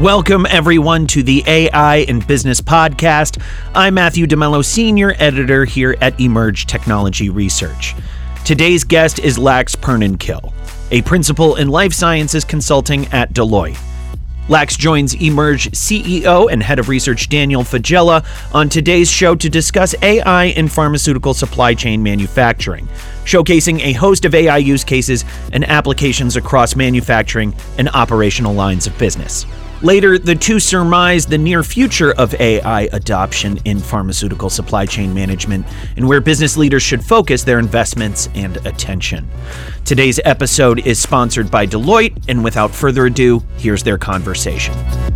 Welcome, everyone, to the AI and Business Podcast. I'm Matthew DeMello, Senior Editor here at Emerge Technology Research. Today's guest is Lax Pernonkill, a Principal in Life Sciences Consulting at Deloitte. Lax joins Emerge CEO and Head of Research Daniel Faggella on today's show to discuss AI in pharmaceutical supply chain manufacturing, showcasing a host of AI use cases and applications across manufacturing and operational lines of business. Later, the two surmise the near future of AI adoption in pharmaceutical supply chain management and where business leaders should focus their investments and attention. Today's episode is sponsored by Deloitte, and without further ado, here's their conversation.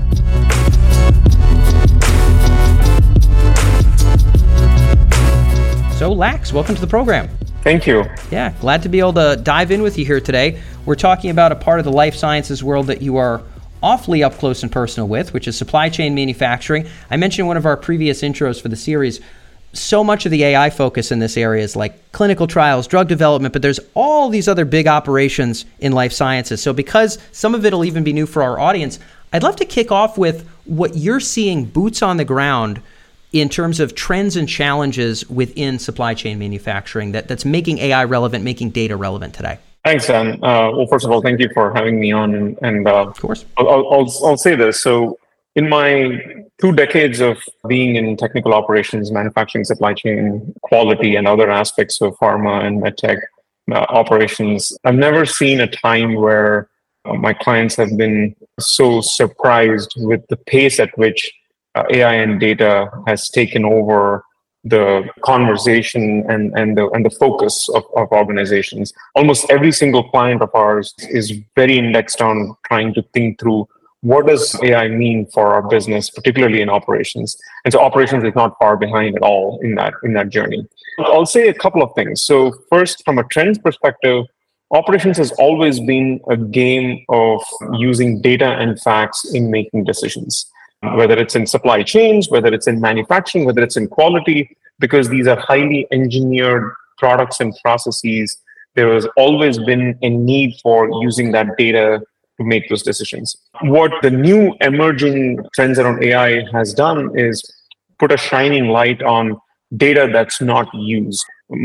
So, Lax, welcome to the program. Thank you. Yeah, glad to be able to dive in with you here today. We're talking about a part of the life sciences world that you are awfully up close and personal with, which is supply chain manufacturing. I mentioned in one of our previous intros for the series, so much of the AI focus in this area is like clinical trials, drug development, but there's all these other big operations in life sciences. So because some of it'll even be new for our audience, I'd love to kick off with what you're seeing boots on the ground in terms of trends and challenges within supply chain manufacturing that's making AI relevant, making data relevant today. Thanks, Dan. Well, first of all, thank you for having me on. And of course, I'll say this. So, in my 2 decades of being in technical operations, manufacturing, supply chain, quality, and other aspects of pharma and medtech operations, I've never seen a time where my clients have been so surprised with the pace at which AI and data has taken over the conversation and the focus of organizations. Almost every single client of ours is very indexed on trying to think through what does AI mean for our business, particularly in operations. And so operations is not far behind at all in that journey. I'll say a couple of things. So first, from a trends perspective, operations has always been a game of using data and facts in making decisions, whether it's in supply chains, whether it's in manufacturing, whether it's in quality, because these are highly engineered products and processes. There has always been a need for using that data to make those decisions. What the new emerging trends around AI has done is put a shining light on data that's not used.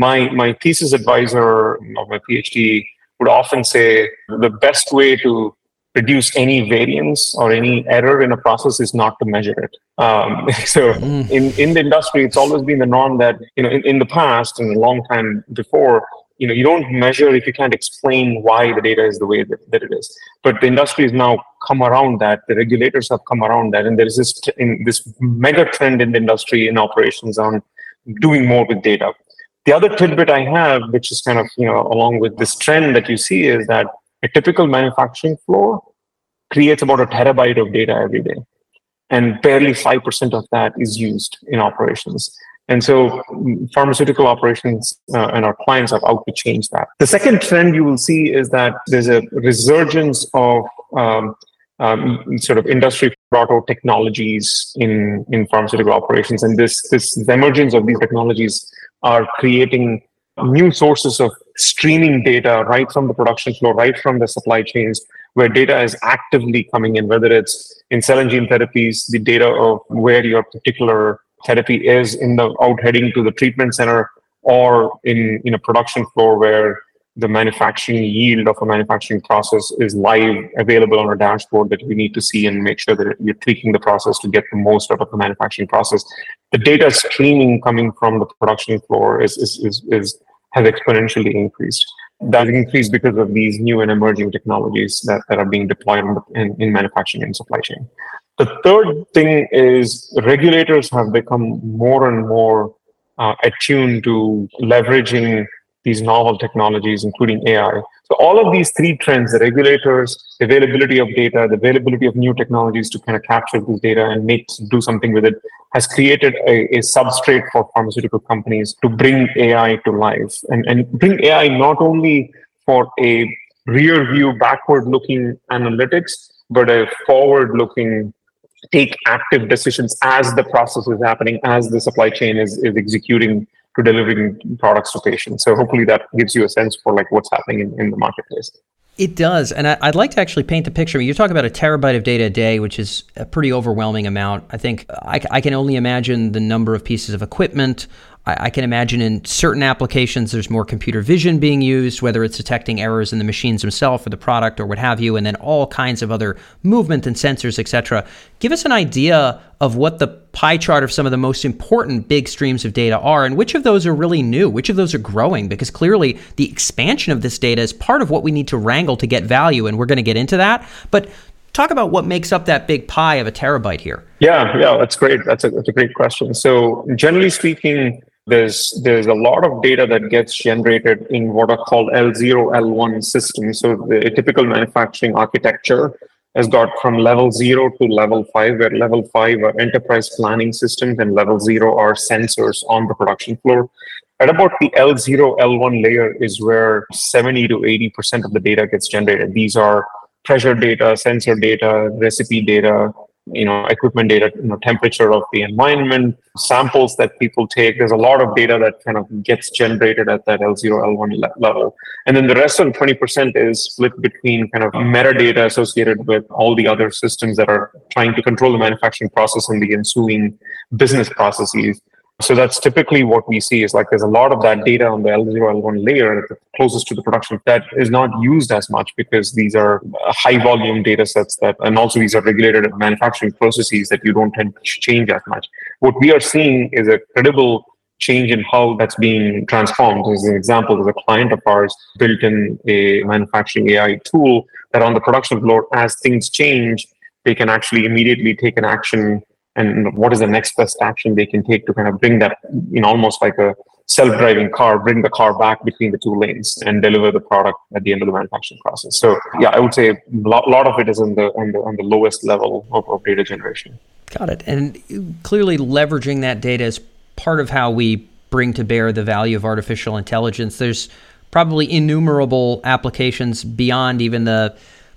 My thesis advisor of my PhD would often say the best way to reduce any variance or any error in a process is not to measure it. In the industry, it's always been the norm that, in the past and a long time before, you don't measure if you can't explain why the data is the way that it is. But the industry has now come around that. The regulators have come around that. And there is this mega trend in the industry in operations on doing more with data. The other tidbit I have, which is kind of, along with this trend that you see, is that a typical manufacturing floor creates about 1 terabyte of data every day, and barely 5% of that is used in operations. And so pharmaceutical operations and our clients are out to change that. The second trend you will see is that there's a resurgence of sort of industry auto technologies in pharmaceutical operations. And this emergence of these technologies are creating new sources of streaming data right from the production floor, right from the supply chains, where data is actively coming in, whether it's in cell and gene therapies, the data of where your particular therapy is out heading to the treatment center, or in a production floor where the manufacturing yield of a manufacturing process is live, available on a dashboard that you need to see and make sure that you're tweaking the process to get the most out of the manufacturing process. The data streaming coming from the production floor has exponentially increased. That increased because of these new and emerging technologies that are being deployed in manufacturing and supply chain. The third thing is regulators have become more and more attuned to leveraging these novel technologies, including AI. So all of these 3 trends, the regulators, the availability of data, the availability of new technologies to kind of capture this data and do something with it, has created a substrate for pharmaceutical companies to bring AI to life. And bring AI not only for a rear view, backward-looking analytics, but a forward-looking, take active decisions as the process is happening, as the supply chain is executing to delivering products to patients. So hopefully that gives you a sense for like what's happening in the marketplace. It does. And I'd like to actually paint the picture. You talk about a terabyte of data a day, which is a pretty overwhelming amount. I think I can only imagine the number of pieces of equipment. I can imagine in certain applications there's more computer vision being used, whether it's detecting errors in the machines themselves or the product or what have you, and then all kinds of other movement and sensors, et cetera. Give us an idea of what the pie chart of some of the most important big streams of data are, and which of those are really new, which of those are growing, because clearly the expansion of this data is part of what we need to wrangle to get value, and we're going to get into that. But talk about what makes up that big pie of a terabyte here. Yeah, that's great. That's a great question. So generally speaking, there's a lot of data that gets generated in what are called L0, L1 systems. So the typical manufacturing architecture has got from level 0 to level 5, where level 5 are enterprise planning systems and level 0 are sensors on the production floor. At about the L0, L1 layer is where 70 to 80% of the data gets generated. These are pressure data, sensor data, recipe data, equipment data, temperature of the environment, samples that people take. There's a lot of data that kind of gets generated at that L0, L1 level. And then the rest of the 20% is split between kind of metadata associated with all the other systems that are trying to control the manufacturing process and the ensuing business processes. So that's typically what we see is like there's a lot of that data on the L0, L1 layer closest to the production that is not used as much because these are high volume data sets and also these are regulated manufacturing processes that you don't tend to change as much. What we are seeing is a credible change in how that's being transformed. As an example, there's a client of ours built in a manufacturing AI tool that on the production floor, as things change, they can actually immediately take an action. And what is the next best action they can take to kind of bring that, almost like a self-driving car, bring the car back between the two lanes and deliver the product at the end of the manufacturing process. So yeah, I would say a lot of it is on the lowest level of data generation. Got it. And clearly leveraging that data is part of how we bring to bear the value of artificial intelligence. There's probably innumerable applications beyond even the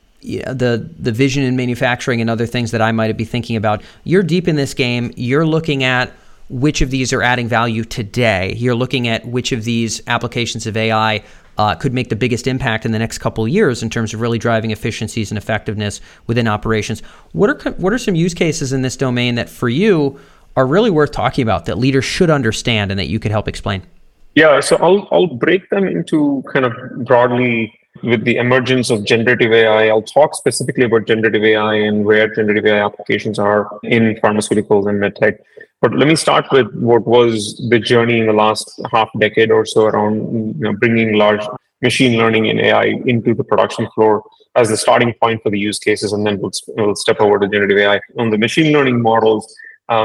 vision in manufacturing and other things that I might be thinking about. You're deep in this game. You're looking at which of these are adding value today. You're looking at which of these applications of AI could make the biggest impact in the next couple of years in terms of really driving efficiencies and effectiveness within operations. What are some use cases in this domain that for you are really worth talking about, that leaders should understand and that you could help explain? Yeah, so I'll break them into kind of broadly. With the emergence of generative AI, I'll talk specifically about generative AI and where generative AI applications are in pharmaceuticals and medtech. But let me start with what was the journey in the last half decade or so around bringing large machine learning and AI into the production floor as the starting point for the use cases, and then we'll step over to generative AI. On the machine learning models,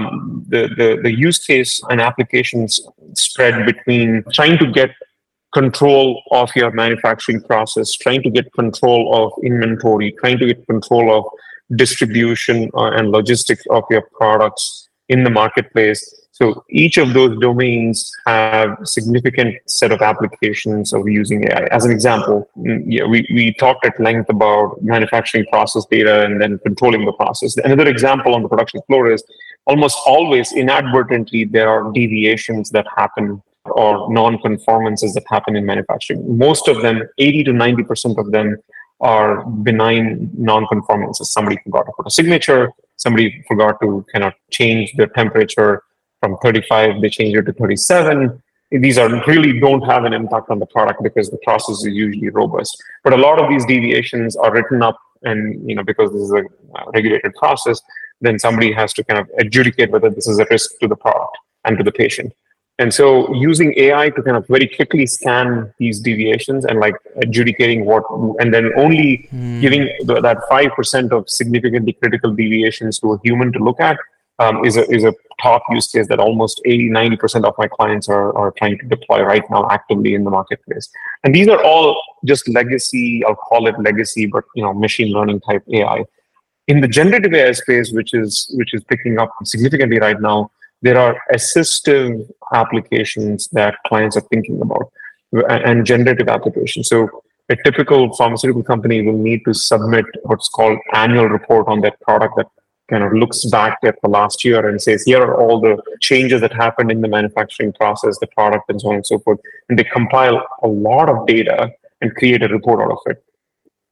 the use case and applications spread between trying to get control of your manufacturing process, trying to get control of inventory, trying to get control of distribution and logistics of your products in the marketplace. So each of those domains have significant set of applications of using AI. As an example, we talked at length about manufacturing process data and then controlling the process. Another example on the production floor is almost always inadvertently there are deviations that happen or non-conformances that happen in manufacturing. Most of them, 80 to 90% of them, are benign non-conformances. Somebody forgot to put a signature, somebody forgot to kind of change the temperature from 35, they change it to 37. These really don't have an impact on the product because the process is usually robust. But a lot of these deviations are written up, and because this is a regulated process, then somebody has to kind of adjudicate whether this is a risk to the product and to the patient. And so using AI to kind of very quickly scan these deviations and like adjudicating and then only giving that 5% of significantly critical deviations to a human to look at is a top use case that almost 80-90% of my clients are trying to deploy right now actively in the marketplace. And these are all just legacy, I'll call it legacy, but machine learning type AI. In the generative AI space, which is picking up significantly right now, there are assistive applications that clients are thinking about and generative applications. So a typical pharmaceutical company will need to submit what's called annual report on their product that kind of looks back at the last year and says, here are all the changes that happened in the manufacturing process, the product, and so on and so forth. And they compile a lot of data and create a report out of it.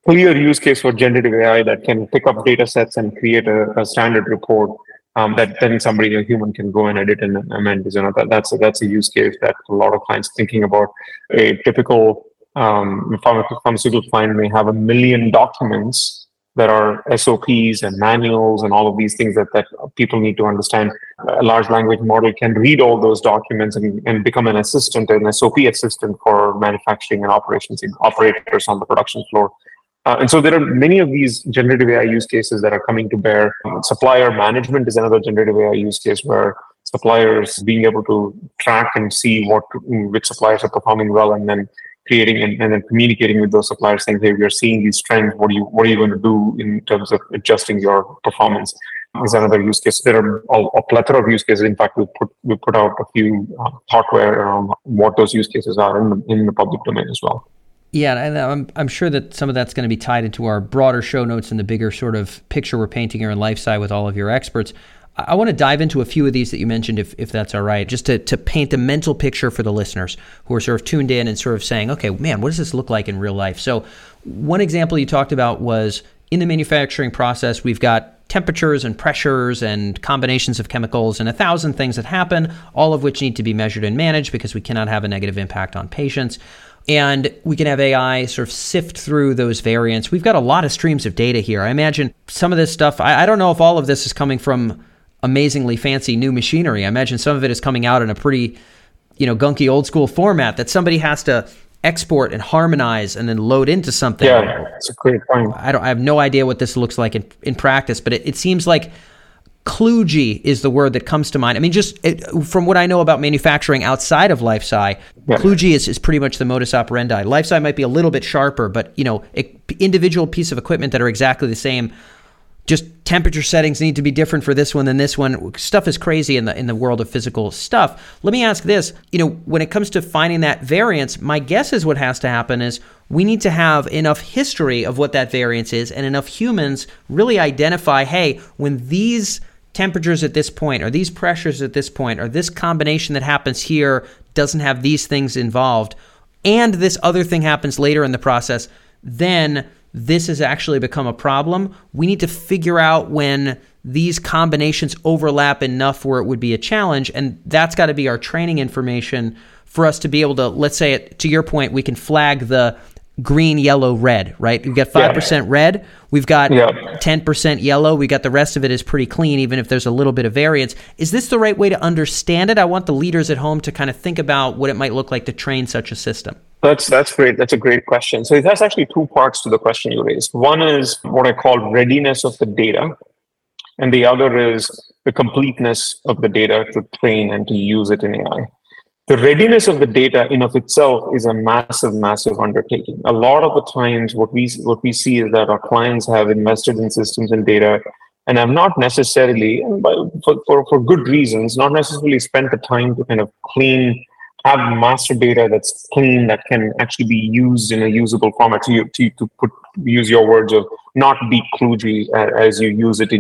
clear use case for generative AI that can pick up data sets and create a standard report that then somebody, a human, can go and edit and amend. That's a use case that a lot of clients are thinking about. A typical pharmaceutical client may have 1 million documents that are SOPs and manuals and all of these things that people need to understand. A large language model can read all those documents and become an assistant, an SOP assistant for manufacturing and operations operators on the production floor. And so there are many of these generative AI use cases that are coming to bear. Supplier management is another generative AI use case where suppliers being able to track and see which suppliers are performing well, and then creating and then communicating with those suppliers, saying, "Hey, we are seeing these trends. What are you going to do in terms of adjusting your performance?" Is another use case. There are a plethora of use cases. In fact, we put out a few thoughtware around what those use cases are in the public domain as well. Yeah, and I'm sure that some of that's going to be tied into our broader show notes and the bigger sort of picture we're painting here in LifeSci with all of your experts. I want to dive into a few of these that you mentioned, if that's all right, just to paint a mental picture for the listeners who are sort of tuned in and sort of saying, okay, man, what does this look like in real life? So one example you talked about was in the manufacturing process, we've got temperatures and pressures and combinations of chemicals and 1,000 things that happen, all of which need to be measured and managed because we cannot have a negative impact on patients. And we can have AI sort of sift through those variants. We've got a lot of streams of data here. I imagine some of this stuff, I don't know if all of this is coming from amazingly fancy new machinery. I imagine some of it is coming out in a pretty, gunky old school format that somebody has to export and harmonize and then load into something. Yeah, that's a great point. I have no idea what this looks like in practice, but it seems like kludgy is the word that comes to mind. I mean, from what I know about manufacturing outside of LifeSci, kludgy is pretty much the modus operandi. LifeSci might be a little bit sharper, but individual piece of equipment that are exactly the same. Just temperature settings need to be different for this one than this one. Stuff is crazy in the world of physical stuff. Let me ask this, when it comes to finding that variance, my guess is what has to happen is we need to have enough history of what that variance is and enough humans really identify, hey, when these temperatures at this point or these pressures at this point or this combination that happens here doesn't have these things involved and this other thing happens later in the process, then this has actually become a problem. We need to figure out when these combinations overlap enough where it would be a challenge, and that's got to be our training information for us to be able to, let's say, to your point, we can flag the green, yellow, red, right? We've got 5% red, we've got 10% yellow, we got the rest of it is pretty clean, even if there's a little bit of variance. Is this the right way to understand it? I want the leaders at home to kind of think about what it might look like to train such a system. That's great. That's a great question. So it has actually two parts to the question you raised. One is what I call readiness of the data, and the other is the completeness of the data to train and to use it in AI. The readiness of the data in of itself is a massive, massive undertaking. A lot of the times what we see is that our clients have invested in systems and data and have not necessarily, for good reasons, not necessarily spent the time to kind of have master data that's clean, that can actually be used in a usable format. To use your words of not be kludgy as you use it in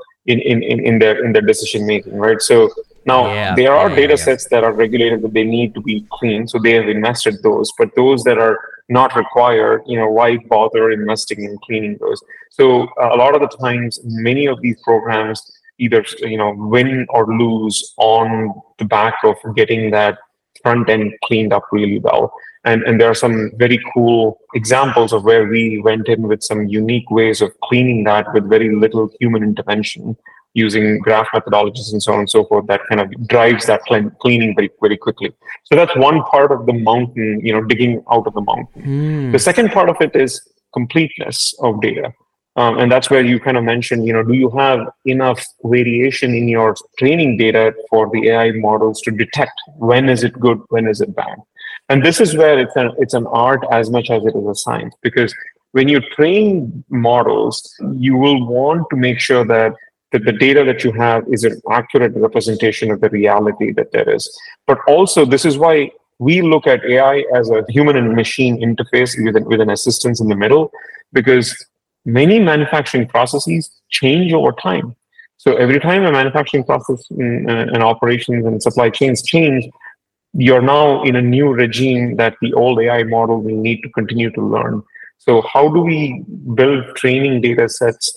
their decision making, right? So now there are data sets that are regulated that they need to be clean, so they have invested those. But those that are not required, why bother investing in cleaning those? So a lot of the times, many of these programs either win or lose on the back of getting that front end cleaned up really well. And there are some very cool examples of where we went in with some unique ways of cleaning that with very little human intervention, using graph methodologies and so on and so forth, that kind of drives that cleaning very, very quickly. So that's one part of the mountain, digging out of the mountain. The second part of it is completeness of data. And that's where you kind of mentioned, do you have enough variation in your training data for the AI models to detect when is it good, when is it bad? And this is where it's an art as much as it is a science, because when you train models, you will want to make sure that the data that you have is an accurate representation of the reality that there is. But also, this is why we look at AI as a human and machine interface with an assistance in the middle, because many manufacturing processes change over time. So every time a manufacturing process and operations and supply chains change, you're now in a new regime that the old AI model will need to continue to learn. So how do we build training data sets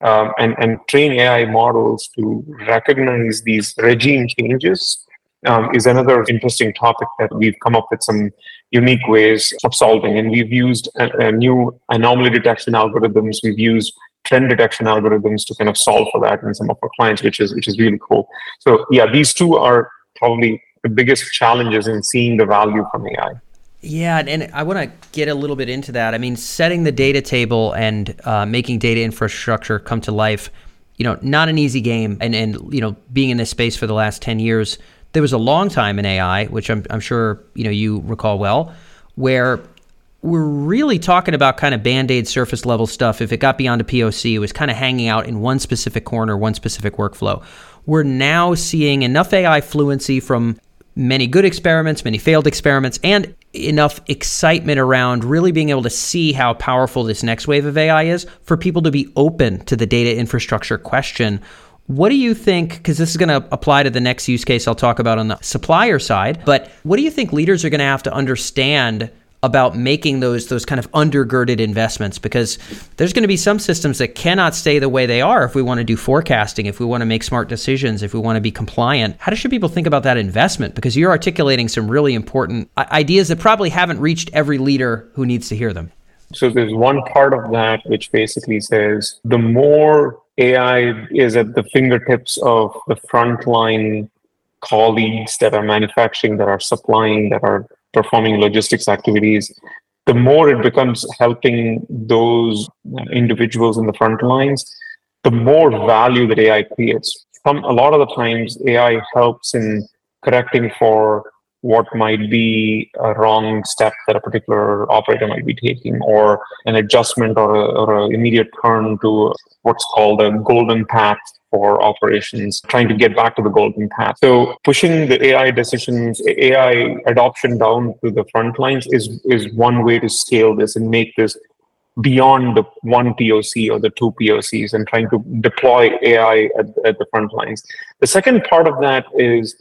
and train AI models to recognize these regime changes is another interesting topic that we've come up with some unique ways of solving. And we've used a new anomaly detection algorithms. We've used trend detection algorithms to kind of solve for that in some of our clients, which is really cool. So yeah, these two are probably the biggest challenges in seeing the value from AI. Yeah, and I want to get a little bit into that. I mean, setting the data table and making data infrastructure come to life, not an easy game. And being in this space for the last 10 years, there was a long time in AI, which I'm sure you recall well, where we're really talking about kind of Band-Aid surface level stuff. If it got beyond a POC, it was kind of hanging out in one specific corner, one specific workflow. We're now seeing enough AI fluency from many good experiments, many failed experiments, and enough excitement around really being able to see how powerful this next wave of AI is for people to be open to the data infrastructure question. What do you think, because this is going to apply to the next use case I'll talk about on the supplier side, but what do you think leaders are going to have to understand about making those kind of undergirded investments? Because there's going to be some systems that cannot stay the way they are if we want to do forecasting, if we want to make smart decisions, if we want to be compliant. How should people think about that investment? Because you're articulating some really important ideas that probably haven't reached every leader who needs to hear them. So there's one part of that which basically says the more AI is at the fingertips of the frontline colleagues that are manufacturing, that are supplying, that are performing logistics activities, the more it becomes helping those individuals in the front lines, the more value that AI creates. A lot of the times, AI helps in correcting for what might be a wrong step that a particular operator might be taking, or an adjustment or an immediate turn to what's called a golden path for operations, trying to get back to the golden path. So pushing the AI decisions, AI adoption down to the front lines is one way to scale this and make this beyond the one POC or the two POCs, and trying to deploy AI at the front lines. The second part of that is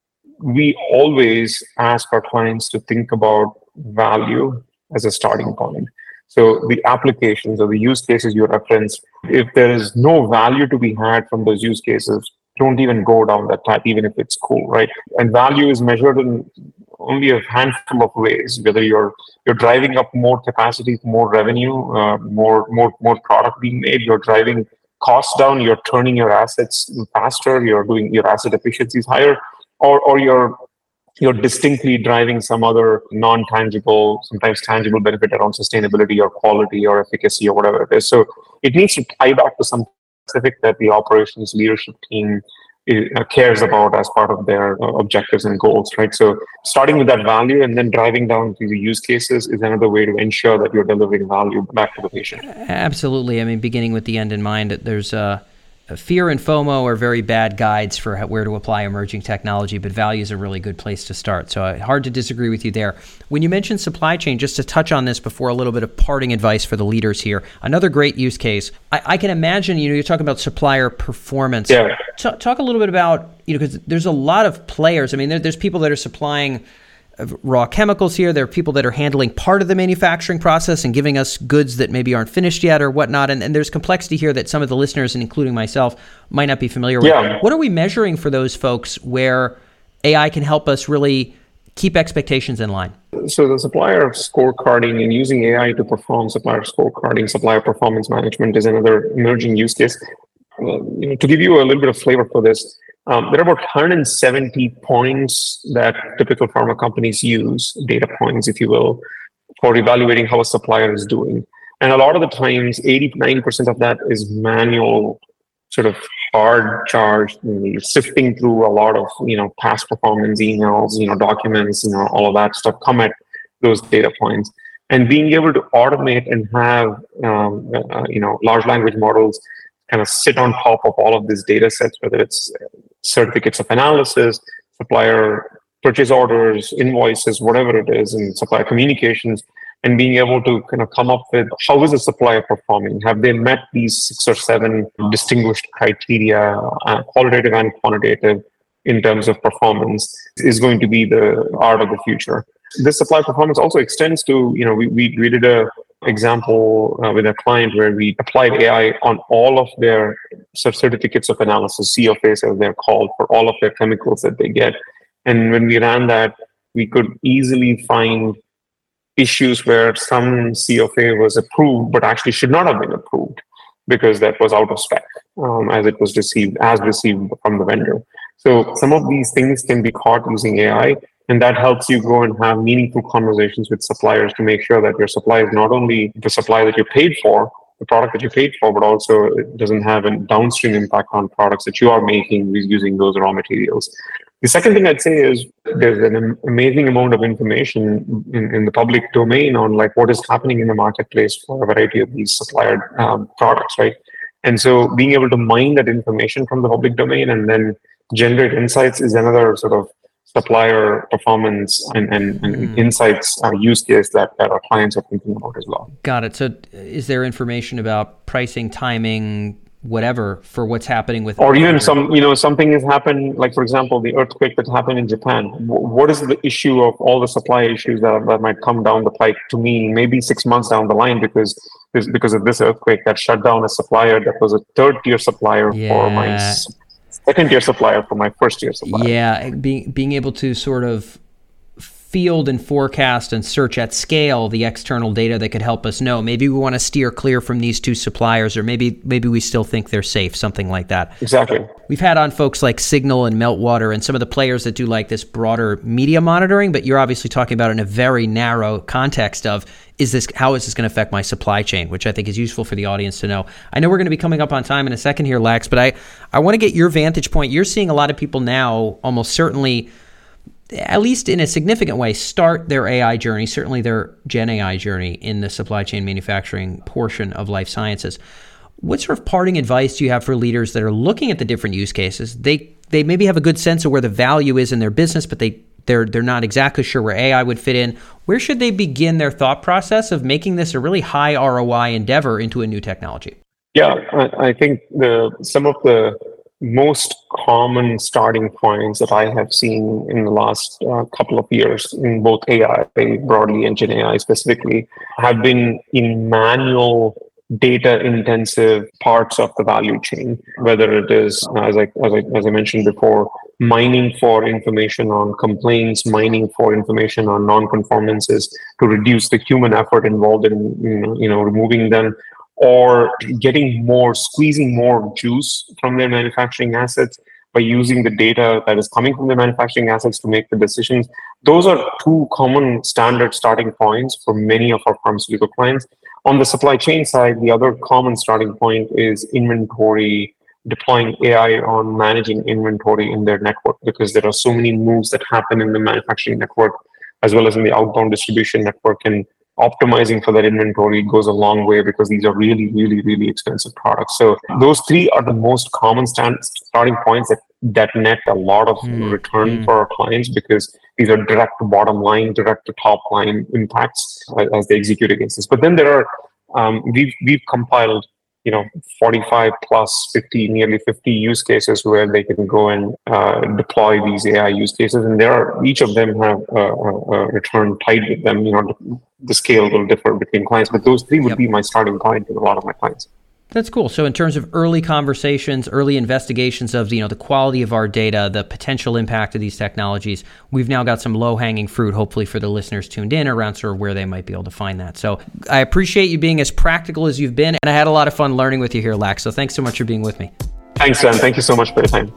we always ask our clients to think about value as a starting point. So the applications or the use cases you referenced, if there is no value to be had from those use cases, don't even go down that path, even if it's cool, right? And value is measured in only a handful of ways, whether you're driving up more capacity, more revenue, more product being made, you're driving costs down, you're turning your assets faster, you're doing your asset efficiencies higher, or you're distinctly driving some other non-tangible, sometimes tangible benefit around sustainability or quality or efficacy or whatever it is. So it needs to tie back to something specific that the operations leadership team cares about as part of their objectives and goals, right? So starting with that value and then driving down to the use cases is another way to ensure that you're delivering value back to the patient. Absolutely. I mean, beginning with the end in mind, there's fear and FOMO are very bad guides for where to apply emerging technology, but value is a really good place to start. So hard to disagree with you there. When you mentioned supply chain, just to touch on this before, a little bit of parting advice for the leaders here. Another great use case. I can imagine, you're talking about supplier performance. Yeah. Talk a little bit about, because there's a lot of players. I mean, there's people that are supplying raw chemicals here. There are people that are handling part of the manufacturing process and giving us goods that maybe aren't finished yet or whatnot. And there's complexity here that some of the listeners, and including myself, might not be familiar with. Yeah. What are we measuring for those folks where AI can help us really keep expectations in line? So the supplier scorecarding and using AI to perform supplier scorecarding, supplier performance management is another emerging use case. To give you a little bit of flavor for this, there are about 170 points that typical pharma companies use, data points, if you will, for evaluating how a supplier is doing. And a lot of the times, 80-90% of that is manual, sort of hard charge, sifting through a lot of past performance emails, documents, all of that stuff come at those data points. And being able to automate and have large language models kind of sit on top of all of these data sets, whether it's certificates of analysis, supplier purchase orders, invoices, whatever it is, and supplier communications, and being able to kind of come up with how is a supplier performing? Have they met these 6 or 7 distinguished criteria, qualitative and quantitative, in terms of performance, is going to be the art of the future. This supplier performance also extends to, we did a example with a client where we applied AI on all of their certificates of analysis, CFAs as they're called, for all of their chemicals that they get. And when we ran that, we could easily find issues where some CFA was approved, but actually should not have been approved because that was out of spec as it was received from the vendor. So some of these things can be caught using AI, and that helps you go and have meaningful conversations with suppliers to make sure that your supply is not only the supply that you paid for, the product that you paid for, but also it doesn't have a downstream impact on products that you are making using those raw materials. The second thing I'd say is there's an amazing amount of information in the public domain on like what is happening in the marketplace for a variety of these supplier products, right? And so being able to mine that information from the public domain and then generate insights is another sort of supplier performance and insights use case that our clients are thinking about as well. Got it. So is there information about pricing, timing, whatever, for what's happening with, or even something has happened, like for example the earthquake that happened in Japan? What is the issue of all the supply issues that might come down the pike to me maybe 6 months down the line because of this earthquake that shut down a supplier that was a third-tier supplier for my second-tier supplier for my first-tier supplier? Yeah, being able to sort of field and forecast and search at scale the external data that could help us know maybe we want to steer clear from these two suppliers, or maybe we still think they're safe, something like that. Exactly. We've had on folks like Signal and Meltwater and some of the players that do like this broader media monitoring, but you're obviously talking about in a very narrow context of how is this going to affect my supply chain, which I think is useful for the audience to know. I know we're going to be coming up on time in a second here, Lax, but I want to get your vantage point. You're seeing a lot of people now almost certainly, at least in a significant way, start their AI journey, certainly their Gen AI journey in the supply chain manufacturing portion of life sciences. What sort of parting advice do you have for leaders that are looking at the different use cases? They maybe have a good sense of where the value is in their business, but they're not exactly sure where AI would fit in. Where should they begin their thought process of making this a really high ROI endeavor into a new technology? Yeah, I think some of the most common starting points that I have seen in the last couple of years in both AI broadly and Gen AI specifically have been in manual data intensive parts of the value chain, whether it is, as I mentioned before, mining for information on complaints, mining for information on non-conformances to reduce the human effort involved in removing them, or squeezing more juice from their manufacturing assets by using the data that is coming from the manufacturing assets to make the decisions. Those are two common standard starting points for many of our pharmaceutical clients. On the supply chain side, the other common starting point is inventory, deploying AI on managing inventory in their network, because there are so many moves that happen in the manufacturing network as well as in the outbound distribution network, and optimizing for that inventory goes a long way because these are really, really, really expensive products. So those three are the most common starting points that net a lot of return for our clients, because these are direct to bottom line, direct to top line impacts as they execute against this. But then there are, we've compiled 45 plus nearly 50 use cases where they can go and deploy these AI use cases, and each of them have a return tied with them. The scale will differ between clients, but those three would be my starting point with a lot of my clients. That's cool. So in terms of early conversations, early investigations of the quality of our data, the potential impact of these technologies, we've now got some low-hanging fruit, hopefully for the listeners tuned in, around sort of where they might be able to find that. So I appreciate you being as practical as you've been, and I had a lot of fun learning with you here, Lax. So thanks so much for being with me. Thanks, Dan. Thank you so much for your time.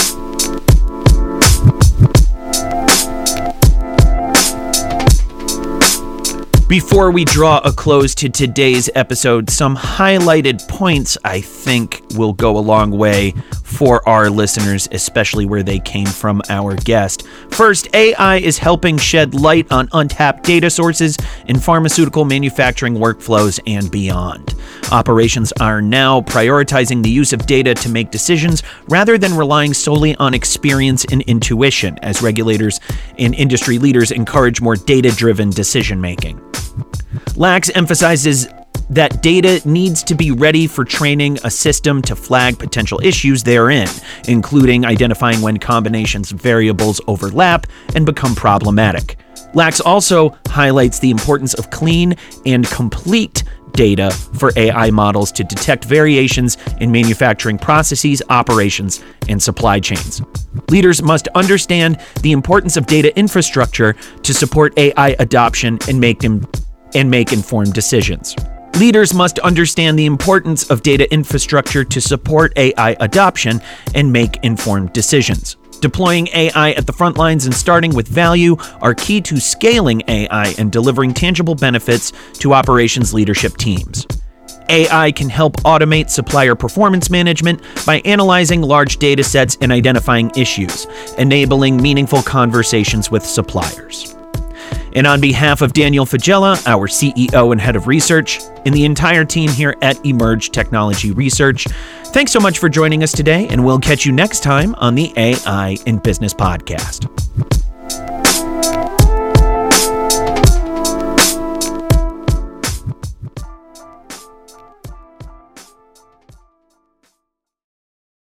Before we draw a close to today's episode, some highlighted points I think will go a long way for our listeners, especially where they came from our guest. First, AI is helping shed light on untapped data sources in pharmaceutical manufacturing workflows and beyond. Operations are now prioritizing the use of data to make decisions rather than relying solely on experience and intuition, as regulators and industry leaders encourage more data-driven decision-making. Lax emphasizes that data needs to be ready for training a system to flag potential issues therein, including identifying when combinations of variables overlap and become problematic. Lax also highlights the importance of clean and complete data for AI models to detect variations in manufacturing processes, operations, and supply chains. Leaders must understand the importance of data infrastructure to support AI adoption and make informed decisions. Leaders must understand the importance of data infrastructure to support AI adoption and make informed decisions. Deploying AI at the front lines and starting with value are key to scaling AI and delivering tangible benefits to operations leadership teams. AI can help automate supplier performance management by analyzing large data sets and identifying issues, enabling meaningful conversations with suppliers. And on behalf of Daniel Faggella, our CEO and head of research, and the entire team here at Emerge Technology Research, thanks so much for joining us today, and we'll catch you next time on the AI in Business podcast.